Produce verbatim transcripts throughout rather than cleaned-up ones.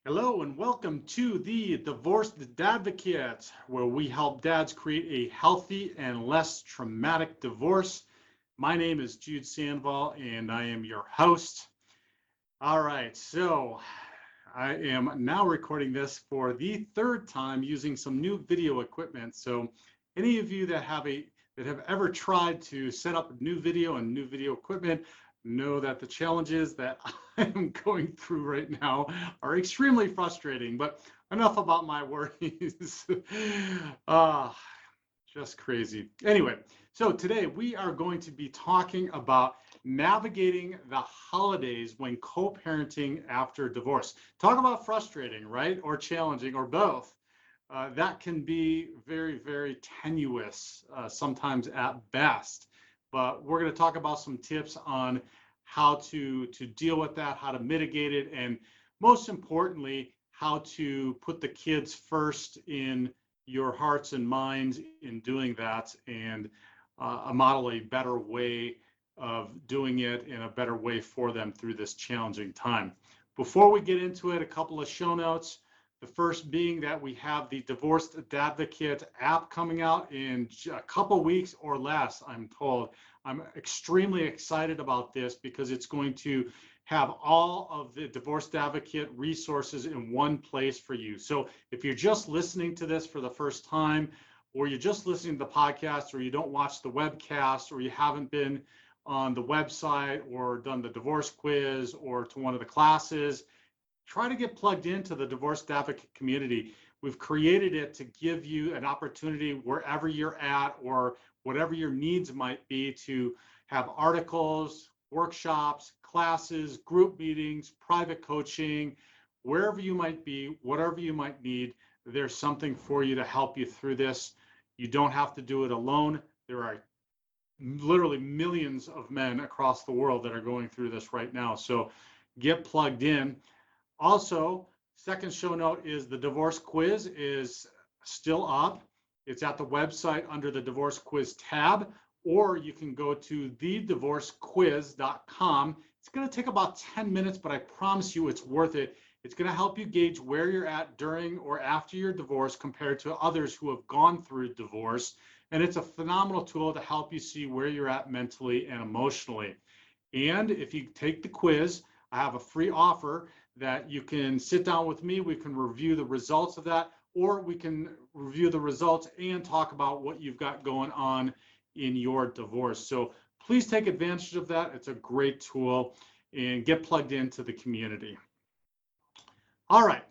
Hello and welcome to the Divorced Dadvocate, where we help dads create a healthy and less traumatic divorce. My name is Jude Sandval and I am your host. All right, so I am now recording this for the third time using some new video equipment. So any of you that have a that have ever tried to set up new video and new video equipment know that the challenges that I'm going through right now are extremely frustrating. But enough about my worries. Ah, just crazy. Anyway, so today we are going to be talking about navigating the holidays when co-parenting after divorce. Talk about frustrating, right? Or challenging, or both. Uh, that can be very, very tenuous, uh, sometimes at best. But we're going to talk about some tips on how to, to deal with that, how to mitigate it, and most importantly, how to put the kids first in your hearts and minds in doing that, and uh, model a better way of doing it and a better way for them through this challenging time. Before we get into it, a couple of show notes. The first being that we have the Divorced Dadvocate app coming out in a couple weeks or less, I'm told. I'm extremely excited about this because it's going to have all of the Divorced Advocate resources in one place for you. So if you're just listening to this for the first time, or you're just listening to the podcast, or you don't watch the webcast, or you haven't been on the website or done the divorce quiz or to one of the classes, try to get plugged into the Divorced Advocate community. We've created it to give you an opportunity wherever you're at or whatever your needs might be to have articles, workshops, classes, group meetings, private coaching, wherever you might be, whatever you might need, there's something for you to help you through this. You don't have to do it alone. There are literally millions of men across the world that are going through this right now. So get plugged in. Also, second show note is the divorce quiz is still up. It's at the website under the divorce quiz tab, or you can go to the divorce quiz dot com. It's going to take about ten minutes, but I promise you it's worth it. It's going to help you gauge where you're at during or after your divorce compared to others who have gone through divorce. And it's a phenomenal tool to help you see where you're at mentally and emotionally. And if you take the quiz, I have a free offer that you can sit down with me. We can review the results of that, or we can review the results and talk about what you've got going on in your divorce. So please take advantage of that. It's a great tool and get plugged into the community. All right.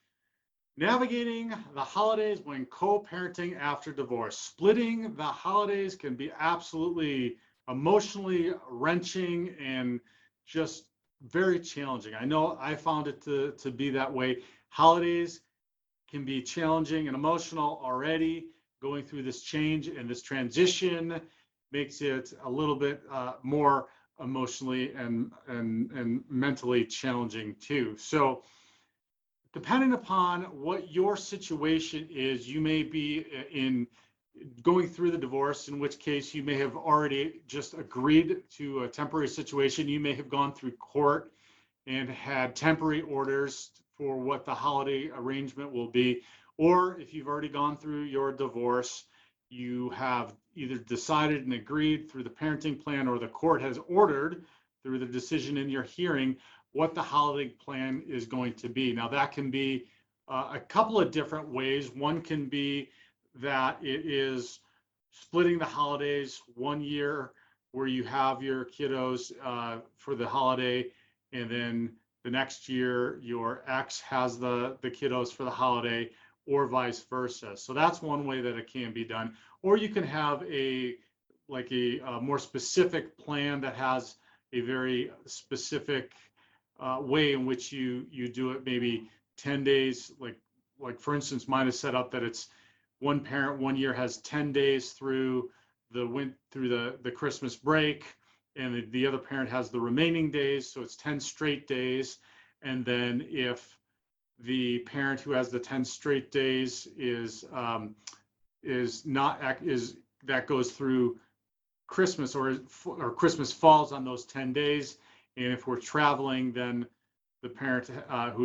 Navigating the holidays when co-parenting after divorce. Splitting the holidays can be absolutely emotionally wrenching and just very challenging. I know I found it to, to be that way. Holidays can be challenging and emotional already. Going through this change and this transition makes it a little bit uh, more emotionally and, and, and mentally challenging too. So depending upon what your situation is, you may be in going through the divorce, in which case you may have already just agreed to a temporary situation. You may have gone through court and had temporary orders for what the holiday arrangement will be. Or if you've already gone through your divorce, you have either decided and agreed through the parenting plan, or the court has ordered through the decision in your hearing what the holiday plan is going to be. Now, that can be uh, a couple of different ways. One can be that it is splitting the holidays one year where you have your kiddos uh, for the holiday, and then the next year your ex has the, the kiddos for the holiday, or vice versa. So that's one way that it can be done. Or you can have a like a, a more specific plan that has a very specific uh, way in which you you do it. Maybe ten days, like like for instance, mine is set up that it's one parent one year has ten days through the went through the the Christmas break, and the, the other parent has the remaining days, so it's ten straight days. And then if the parent who has the ten straight days is um, is not is that goes through Christmas, or or Christmas falls on those ten days. And if we're traveling, then the parent uh, who's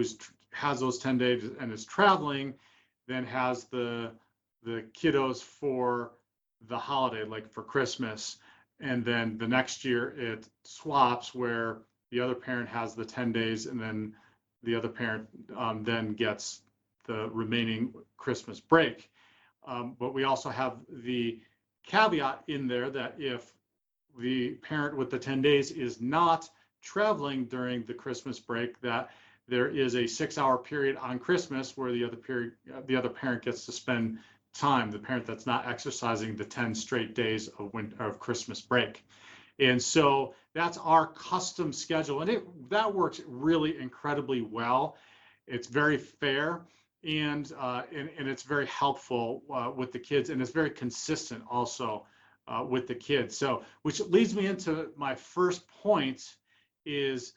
has those ten days and is traveling, then has the the kiddos for the holiday, like for Christmas. And then the next year it swaps where the other parent has the ten days and then the other parent um, then gets the remaining Christmas break. Um, but we also have the caveat in there that if the parent with the ten days is not traveling during the Christmas break, that there is a six-hour period on Christmas where the other period, uh, the other parent gets to spend time. The parent that's not exercising the ten straight days of winter, of Christmas break, and so that's our custom schedule, and it that works really incredibly well. It's very fair, and uh, and, and it's very helpful uh, with the kids, and it's very consistent also uh, with the kids. So, which leads me into my first point is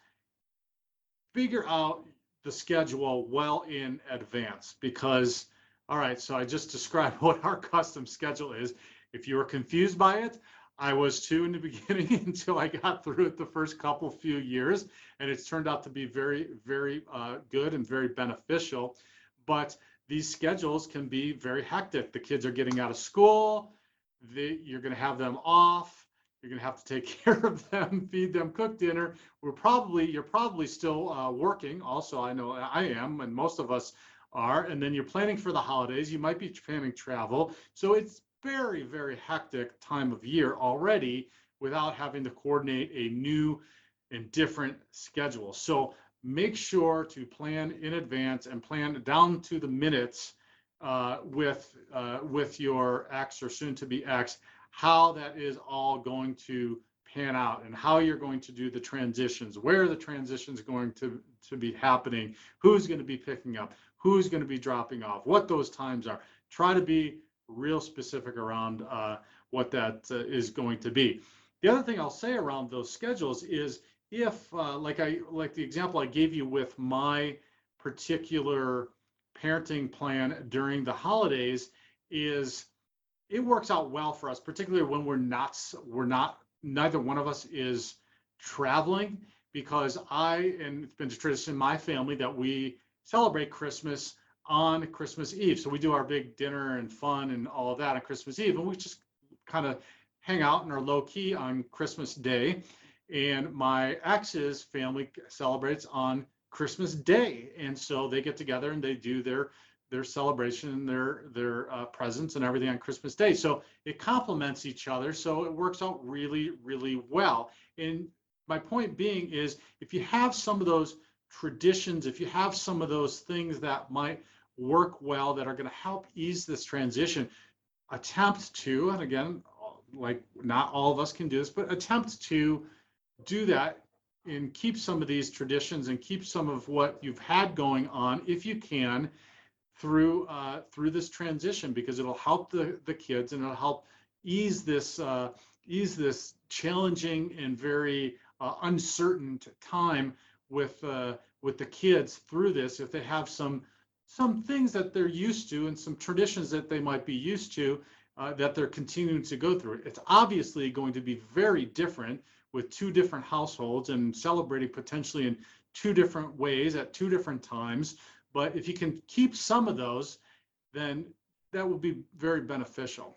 figure out the schedule well in advance, because, all right, so I just described what our custom schedule is. If you were confused by it, I was too in the beginning until I got through it the first couple few years, and it's turned out to be very, very uh, good and very beneficial. But these schedules can be very hectic. The kids are getting out of school, they, you're going to have them off, you're going to have to take care of them, feed them, cook dinner. We're probably, you're probably still uh, working. Also, I know I am, and most of us are. And then you're planning for the holidays. You might be planning travel. So it's very, very hectic time of year already without having to coordinate a new and different schedule. So make sure to plan in advance and plan down to the minutes uh, with uh, with your ex or soon to be ex, how that is all going to pan out and how you're going to do the transitions, where the transitions going to, to be happening, who's going to be picking up, who's going to be dropping off, what those times are. Try to be real specific around uh, what that uh, is going to be. The other thing I'll say around those schedules is if, uh, like I like the example I gave you with my particular parenting plan during the holidays, is it works out well for us, particularly when we're not, we're not, neither one of us is traveling, because I, and it's been a tradition in my family that we celebrate Christmas on Christmas Eve. So we do our big dinner and fun and all of that on Christmas Eve, and we just kind of hang out and are low key on Christmas Day. And my ex's family celebrates on Christmas Day, and so they get together and they do their their celebration, their their uh, presents and everything on Christmas Day. So it complements each other. So it works out really, really well. And my point being is, if you have some of those traditions, if you have some of those things that might work well, that are going to help ease this transition, attempt to, and again, like not all of us can do this, but attempt to do that and keep some of these traditions and keep some of what you've had going on, if you can, through uh, through this transition, because it'll help the the kids and it'll help ease this uh, ease this challenging and very uh, uncertain time with uh, with the kids through this. If they have some some things that they're used to and some traditions that they might be used to uh, that they're continuing to go through, it's obviously going to be very different with two different households and celebrating potentially in two different ways at two different times. But if you can keep some of those, then that will be very beneficial.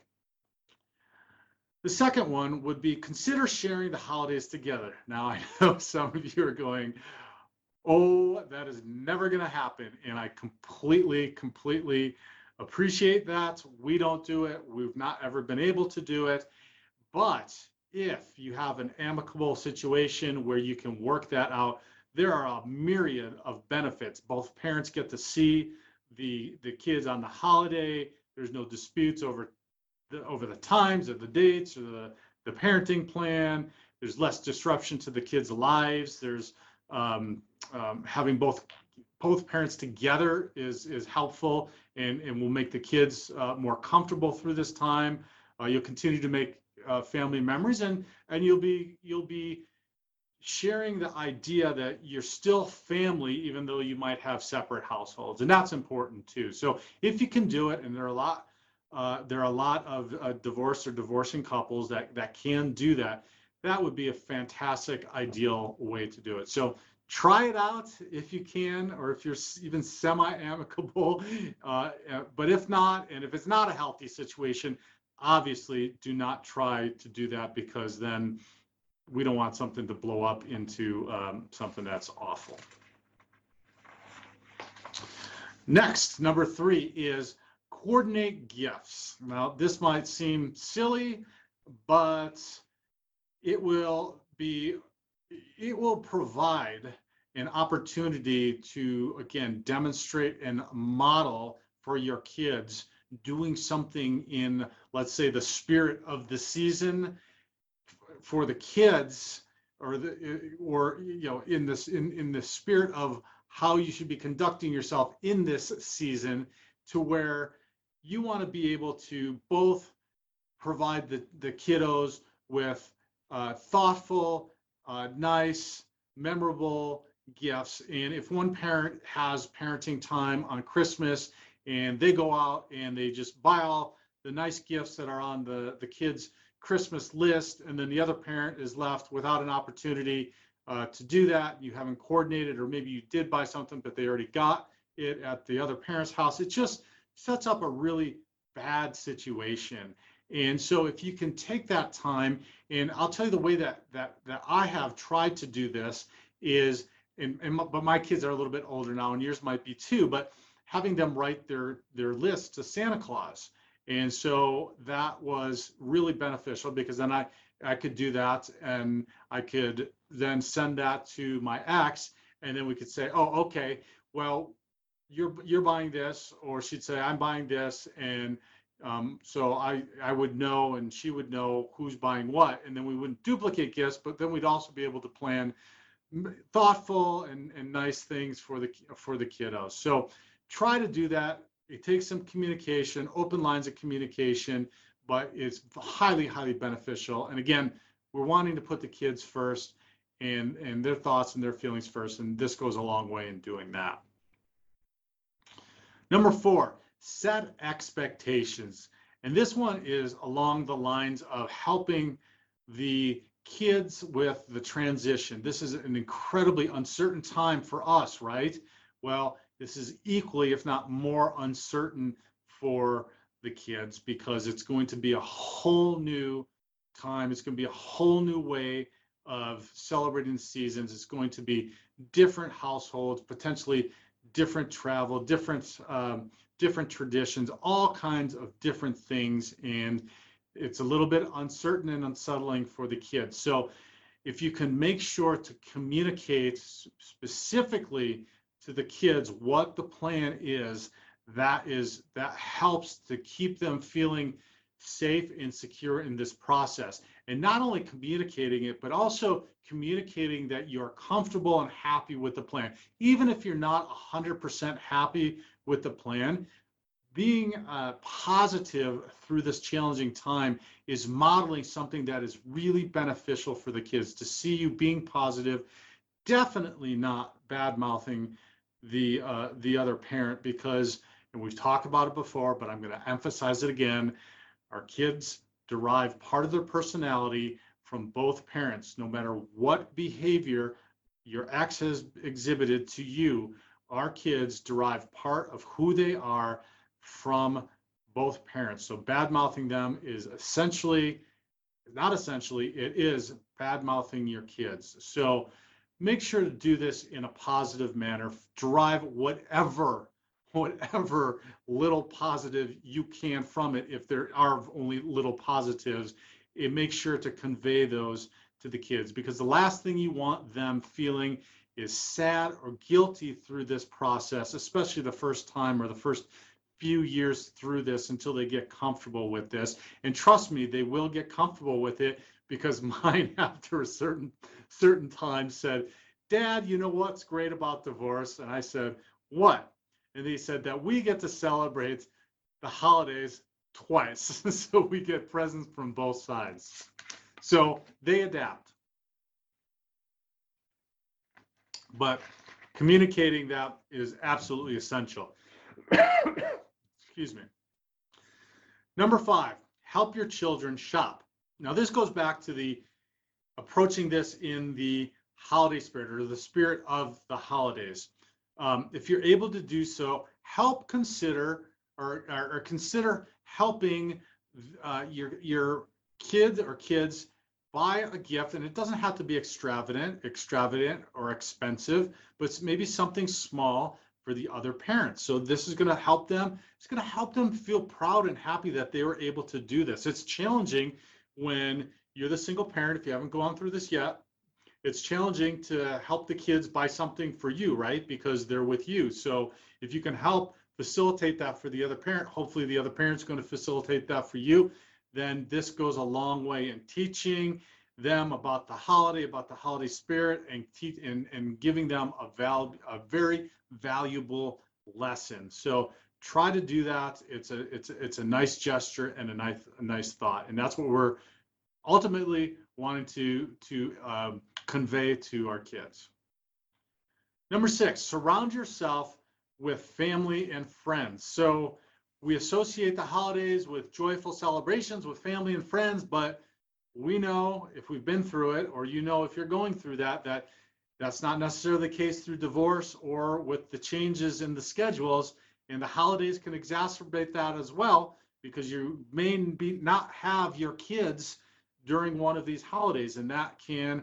The second one would be consider sharing the holidays together. Now, I know some of you are going, oh, that is never going to happen. And I completely, completely appreciate that. We don't do it. We've not ever been able to do it. But if you have an amicable situation where you can work that out, there are a myriad of benefits. Both parents get to see the the kids on the holiday. There's no disputes over the over the times or the dates or the the parenting plan. There's less disruption to the kids' lives. There's um, um, having both both parents together is is helpful and and will make the kids uh, more comfortable through this time. Uh, you'll continue to make uh, family memories, and and you'll be you'll be sharing the idea that you're still family, even though you might have separate households, and that's important too. So if you can do it, and there are a lot, uh, there are a lot of uh, divorced or divorcing couples that that can do that, that would be a fantastic, ideal way to do it. So try it out if you can, or if you're even semi-amicable. Uh, but if not, and if it's not a healthy situation, obviously do not try to do that, because then we don't want something to blow up into um, something that's awful. Next, number three is coordinate gifts. Now, this might seem silly, but it will be, it will provide an opportunity to, again, demonstrate and model for your kids doing something in, let's say, the spirit of the season for the kids, or the, or, you know, in this, in, in the spirit of how you should be conducting yourself in this season, to where you want to be able to both provide the, the kiddos with uh, thoughtful, uh, nice, memorable gifts. And if one parent has parenting time on Christmas and they go out and they just buy all the nice gifts that are on the, the kids' Christmas list, and then the other parent is left without an opportunity uh, to do that, you haven't coordinated, or maybe you did buy something, but they already got it at the other parent's house, it just sets up a really bad situation. And so if you can take that time, and I'll tell you the way that that that I have tried to do this is, and, and but my kids are a little bit older now, and yours might be too, but having them write their their list to Santa Claus. And so that was really beneficial, because then I I could do that, and I could then send that to my ex, and then we could say, oh, okay, well, you're you're buying this, or she'd say, I'm buying this, and um, so I I would know, and she would know who's buying what, and then we wouldn't duplicate gifts, but then we'd also be able to plan thoughtful and, and nice things for the for the kiddos. So try to do that. It takes some communication, open lines of communication, but it's highly, highly beneficial. And again, we're wanting to put the kids first, and, and their thoughts and their feelings first, and this goes a long way in doing that. Number four, set expectations. And this one is along the lines of helping the kids with the transition. This is an incredibly uncertain time for us, right? Well, this is equally, if not more, uncertain for the kids, because it's going to be a whole new time. It's going to be a whole new way of celebrating the seasons. It's going to be different households, potentially different travel, different um, different traditions, all kinds of different things. And it's a little bit uncertain and unsettling for the kids. So if you can make sure to communicate specifically to the kids what the plan is, that is that helps to keep them feeling safe and secure in this process. And not only communicating it, but also communicating that you're comfortable and happy with the plan. Even if you're not one hundred percent happy with the plan, being uh, positive through this challenging time is modeling something that is really beneficial for the kids, to see you being positive, definitely not bad-mouthing the uh, the other parent, because, and we've talked about it before, but I'm going to emphasize it again, our kids derive part of their personality from both parents. No matter what behavior your ex has exhibited to you, our kids derive part of who they are from both parents. So bad-mouthing them is essentially, not essentially, it is bad-mouthing your kids. So make sure to do this in a positive manner. Derive whatever, whatever little positive you can from it. If there are only little positives, it makes sure to convey those to the kids, because the last thing you want them feeling is sad or guilty through this process, especially the first time or the first few years through this, until they get comfortable with this. And trust me, they will get comfortable with it, because mine, after a certain certain time, said, Dad, you know what's great about divorce? And I said, what? And he said that we get to celebrate the holidays twice. So we get presents from both sides. So they adapt. But communicating that is absolutely essential. Excuse me. Number five, help your children shop. Now, this goes back to the approaching this in the holiday spirit or the spirit of the holidays. Um, if you're able to do so, help consider or, or, or consider helping uh, your your kid or kids buy a gift, and it doesn't have to be extravagant, extravagant or expensive, but it's maybe something small for the other parents. So this is going to help them. It's going to help them feel proud and happy that they were able to do this. It's challenging when you're the single parent. If you haven't gone through this yet, it's challenging to help the kids buy something for you, right? Because they're with you. So if you can help facilitate that for the other parent, hopefully the other parent's going to facilitate that for you, then this goes a long way in teaching them about the holiday, about the holiday spirit, and teach and, and giving them a val a very valuable lesson. So try to do that. It's a it's a, it's a nice gesture and a nice a nice thought, and that's what we're ultimately wanting to to um, convey to our kids. Number six, surround yourself with family and friends. So we associate the holidays with joyful celebrations with family and friends, but we know if we've been through it, or you know if you're going through that, that that's not necessarily the case through divorce or with the changes in the schedules, and the holidays can exacerbate that as well, because you may be not have your kids during one of these holidays, and that can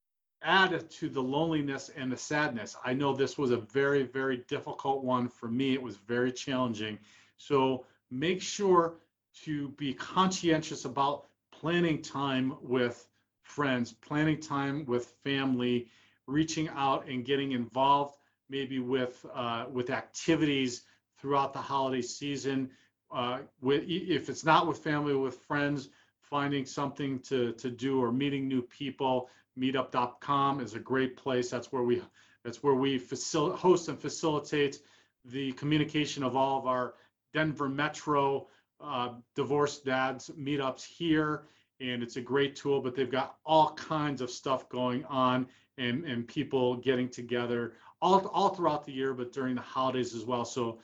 add to the loneliness and the sadness. I know this was a very, very difficult one for me. It was very challenging. So make sure to be conscientious about planning time with friends, planning time with family, reaching out and getting involved maybe with uh, with activities throughout the holiday season. Uh, with, if it's not with family, with friends, finding something to, to do or meeting new people. Meetup dot com is a great place. That's where we that's where we facil- host and facilitate the communication of all of our Denver Metro uh, divorced dads meetups here, and it's a great tool. But they've got all kinds of stuff going on, and and people getting together all all throughout the year, but during the holidays as well. So,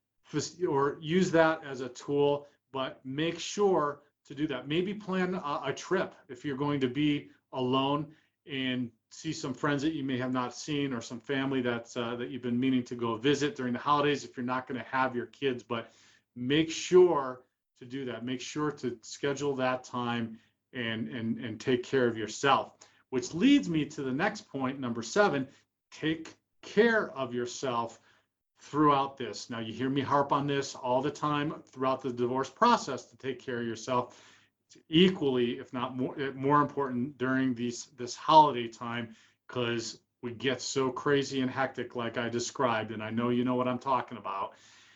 or use that as a tool, but make sure to do that. Maybe plan a, a trip if you're going to be alone, and see some friends that you may have not seen, or some family that's uh, that you've been meaning to go visit during the holidays if you're not going to have your kids. But make sure to do that. Make sure to schedule that time and and and take care of yourself, which leads me to the next point, number seven. Take care of yourself throughout this. Now, you hear me harp on this all the time throughout the divorce process, to take care of yourself. It's equally, if not more, more important during these this holiday time, because we get so crazy and hectic, like I described, and I know you know what I'm talking about,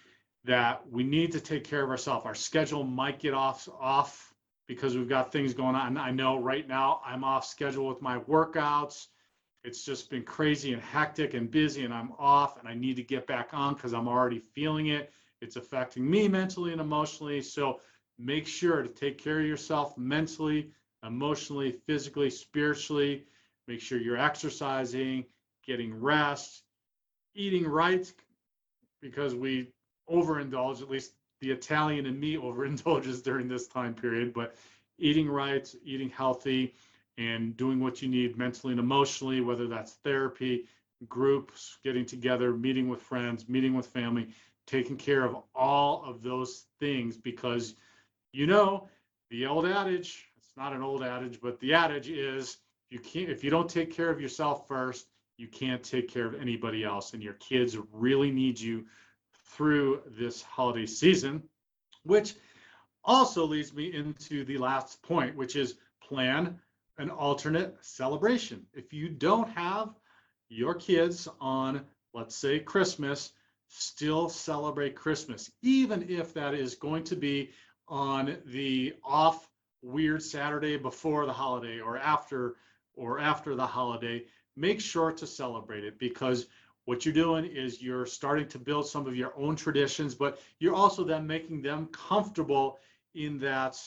that we need to take care of ourselves. Our schedule might get off off because we've got things going on. I know right now I'm off schedule with my workouts. It's just been crazy and hectic and busy, and I'm off, and I need to get back on because I'm already feeling it. It's affecting me mentally and emotionally. So make sure to take care of yourself mentally, emotionally, physically, spiritually. Make sure you're exercising, getting rest, eating right, because we overindulge, at least the Italian in me overindulges during this time period, but eating right, eating healthy, and doing what you need mentally and emotionally, whether that's therapy, groups, getting together, meeting with friends, meeting with family, taking care of all of those things, because you know, the old adage, it's not an old adage, but the adage is, you can't, if you don't take care of yourself first, you can't take care of anybody else. And your kids really need you through this holiday season, which also leads me into the last point, which is plan an alternate celebration. If you don't have your kids on, let's say, Christmas, still celebrate Christmas, even if that is going to be on the off weird Saturday before the holiday, or after or after the holiday. Make sure to celebrate it, because what you're doing is you're starting to build some of your own traditions, but you're also then making them comfortable in that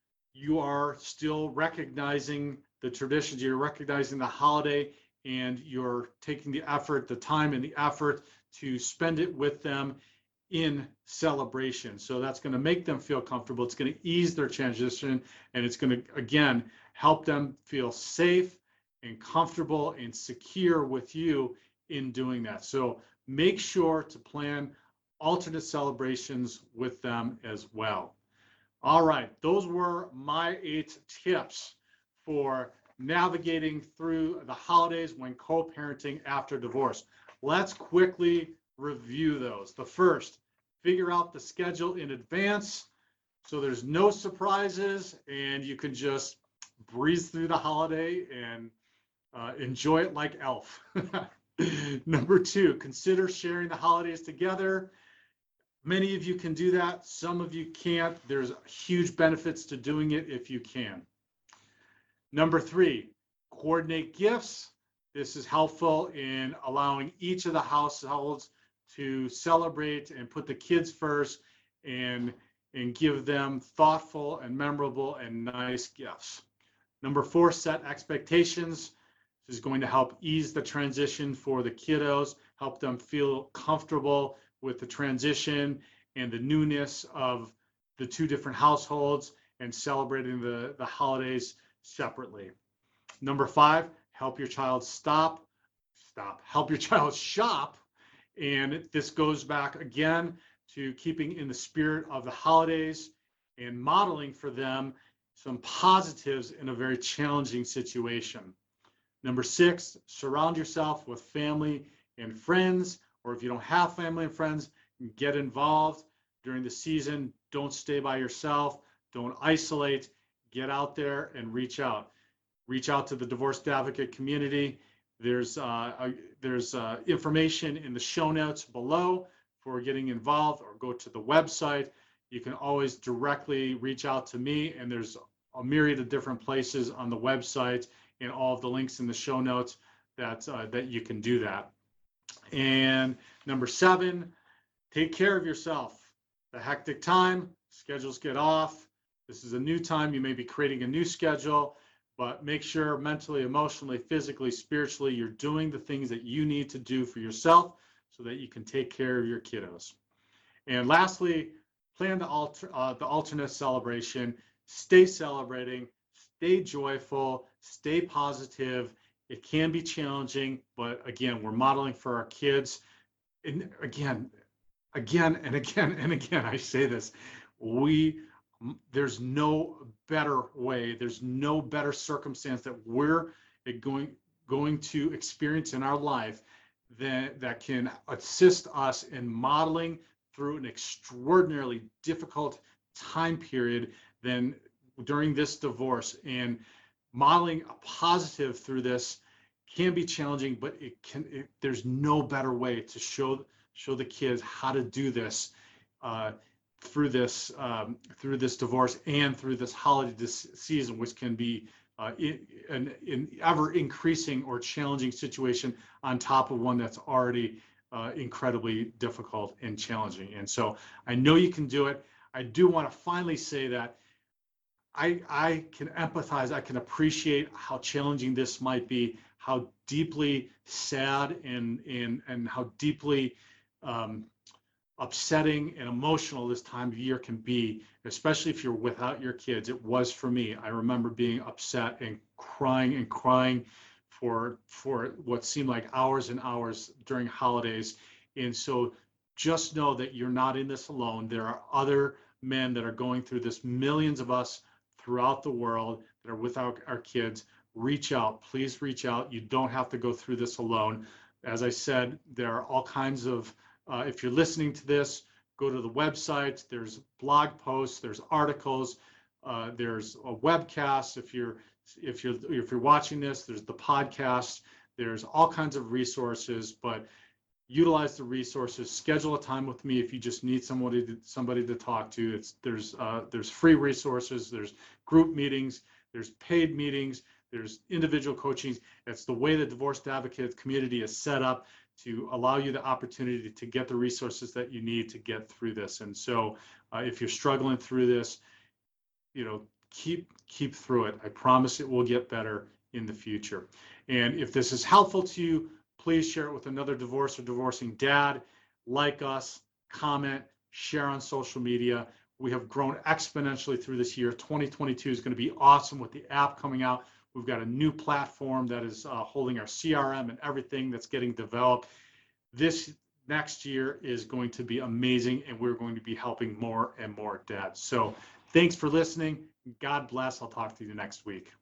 you are still recognizing the traditions, you're recognizing the holiday, and you're taking the effort, the time and the effort to spend it with them in celebration. So that's going to make them feel comfortable. It's going to ease their transition, and it's going to, again, help them feel safe and comfortable and secure with you in doing that. So make sure to plan alternate celebrations with them as well. All right, those were my eight tips for navigating through the holidays when co-parenting after divorce. Let's quickly review those. The first, figure out the schedule in advance so there's no surprises and you can just breeze through the holiday and uh, enjoy it like Elf. Number two, consider sharing the holidays together. Many of you can do that. Some of you can't. There's huge benefits to doing it if you can. Number three, coordinate gifts. This is helpful in allowing each of the households to celebrate and put the kids first and, and give them thoughtful and memorable and nice gifts. Number four, set expectations. This is going to help ease the transition for the kiddos, help them feel comfortable with the transition and the newness of the two different households and celebrating the, the holidays separately. Number five, help your child stop, stop, help your child shop. And this goes back again to keeping in the spirit of the holidays and modeling for them some positives in a very challenging situation. Number six, surround yourself with family and friends, or if you don't have family and friends, get involved during the season. Don't stay by yourself. Don't isolate. Get out there and reach out. Reach out to the divorced advocate community. There's uh, uh, there's uh, information in the show notes below for getting involved, or go to the website. You can always directly reach out to me, and there's a myriad of different places on the website and all of the links in the show notes that uh, that you can do that. And number seven, take care of yourself. The hectic time, schedules get off. This is a new time. You may be creating a new schedule, but make sure mentally, emotionally, physically, spiritually, you're doing the things that you need to do for yourself so that you can take care of your kiddos. And lastly, plan the, alter, uh, the alternate celebration. Stay celebrating, stay joyful, stay positive. It can be challenging, but again, we're modeling for our kids. And again, again and again and again, I say this, we, there's no better way, there's no better circumstance that we're going, going to experience in our life that, that can assist us in modeling through an extraordinarily difficult time period than during this divorce. And modeling a positive through this can be challenging, but it can. It, there's no better way to show show the kids how to do this uh, through this um, through this divorce and through this holiday this season, which can be uh, in, an, an ever increasing or challenging situation on top of one that's already uh, incredibly difficult and challenging. And so I know you can do it. I do want to finally say that I, I can empathize, I can appreciate how challenging this might be, how deeply sad and, and, and how deeply um, upsetting and emotional this time of year can be, especially if you're without your kids. It was for me. I remember being upset and crying and crying for, for what seemed like hours and hours during holidays. And so just know that you're not in this alone. There are other men that are going through this, millions of us throughout the world that are with our, our kids. Reach out, please reach out. You don't have to go through this alone. As I said, there are all kinds of, uh, if you're listening to this, go to the website. There's blog posts, there's articles, uh, there's a webcast. If you're, if you're, if you're watching this, there's the podcast. There's all kinds of resources, but utilize the resources. Schedule a time with me if you just need somebody to, somebody to talk to. It's there's uh, there's free resources. There's group meetings. There's paid meetings. There's individual coachings. It's the way the divorced advocate community is set up to allow you the opportunity to get the resources that you need to get through this. And so, uh, if you're struggling through this, you know, keep keep through it. I promise it will get better in the future. And if this is helpful to you, please share it with another divorced or divorcing dad. Like us, comment, share on social media. We have grown exponentially through this year. twenty twenty-two is going to be awesome with the app coming out. We've got a new platform that is uh, holding our C R M and everything that's getting developed. This next year is going to be amazing, and we're going to be helping more and more dads. So thanks for listening. God bless. I'll talk to you next week.